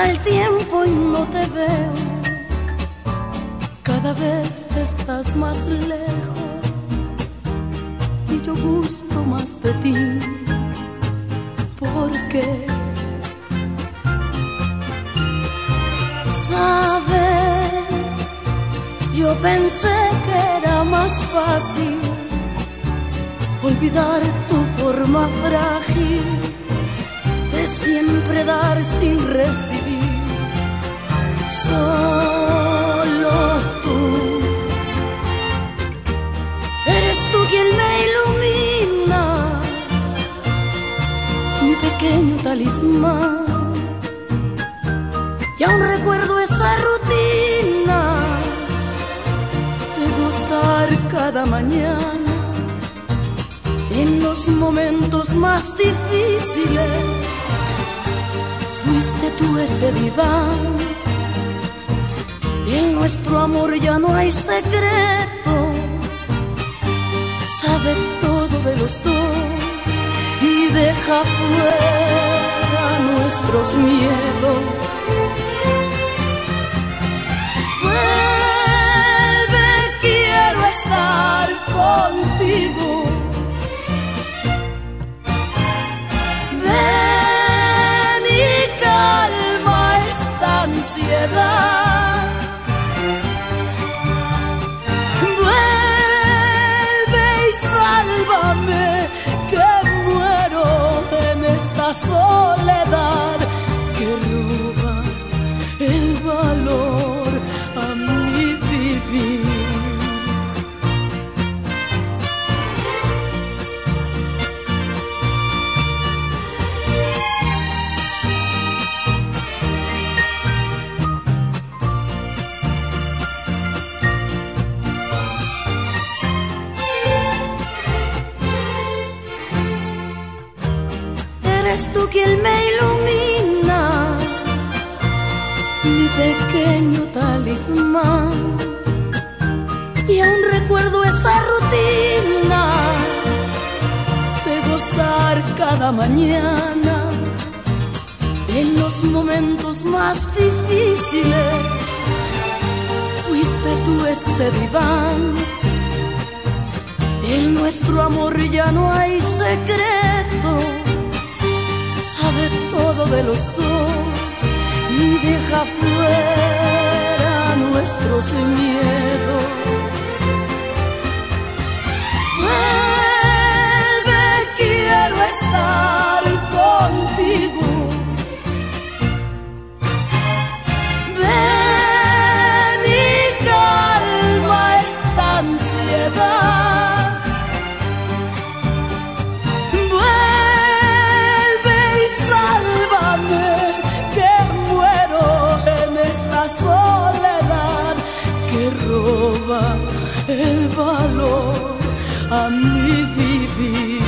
Pasa el tiempo y no te veo, cada vez estás más lejos y yo gusto más de ti. ¿Por qué? ¿Sabes? Yo pensé que era más fácil olvidar tu forma frágil de siempre dar sin recibir. Solo tú eres tú quien me ilumina, mi pequeño talismán. Y aún recuerdo esa rutina de gozar cada mañana en los momentos más difíciles. Fuiste tú ese diván. En nuestro amor ya no hay secretos, sabe todo de los dos y deja fuera nuestros miedos. Vuelve, quiero estar contigo. Ven y calma esta ansiedad. Vuelve y sálvame, que muero en esta soledad que roba el valor a mi vivir. Eres tú quien me ilumina, mi pequeño talismán. Y aún recuerdo esa rutina de gozar cada mañana en los momentos más difíciles. Fuiste tú ese diván. En nuestro amor ya no hay secretos, sabe todo de los dos y deja fuera nuestros miedos. Vuelve, quiero estar contigo. Ven y calma esta ansiedad. Soledad que roba el valor a mi vivir.